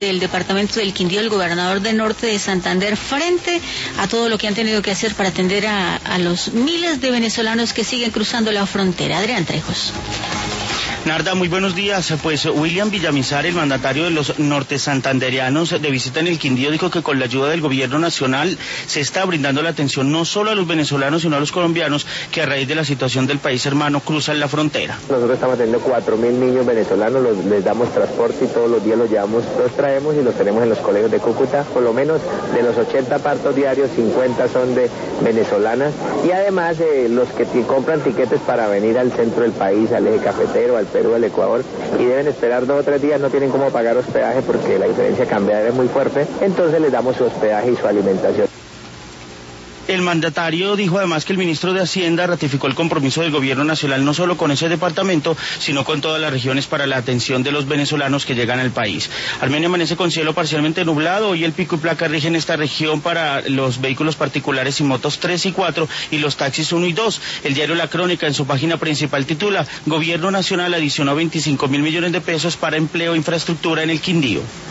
del departamento del Quindío, el gobernador del norte de Santander, frente a todo lo que han tenido que hacer para atender a los miles de venezolanos que siguen cruzando la frontera. Adrián Trejos. Narda, muy buenos días. Pues William Villamizar, el mandatario de los norte santanderianos de visita en el Quindío, dijo que con la ayuda del gobierno nacional se está brindando la atención no solo a los venezolanos, sino a los colombianos que a raíz de la situación del país hermano cruzan la frontera. Nosotros estamos atendiendo 4.000 niños venezolanos, les damos transporte y todos los días los llevamos, los traemos y los tenemos en los colegios de Cúcuta. Por lo menos de los 80 partos diarios, 50 son de venezolanas y además los que compran tiquetes para venir al centro del país, al eje cafetero, al Perú, al Ecuador, y deben esperar 2 o 3 días, no tienen cómo pagar hospedaje porque la diferencia cambiaria es muy fuerte, entonces les damos su hospedaje y su alimentación. El mandatario dijo además que el ministro de Hacienda ratificó el compromiso del gobierno nacional no solo con ese departamento, sino con todas las regiones para la atención de los venezolanos que llegan al país. Armenia amanece con cielo parcialmente nublado y el pico y placa rige en esta región para los vehículos particulares y motos 3 y 4 y los taxis 1 y 2. El diario La Crónica en su página principal titula: Gobierno Nacional adicionó 25.000 millones de pesos para empleo e infraestructura en el Quindío.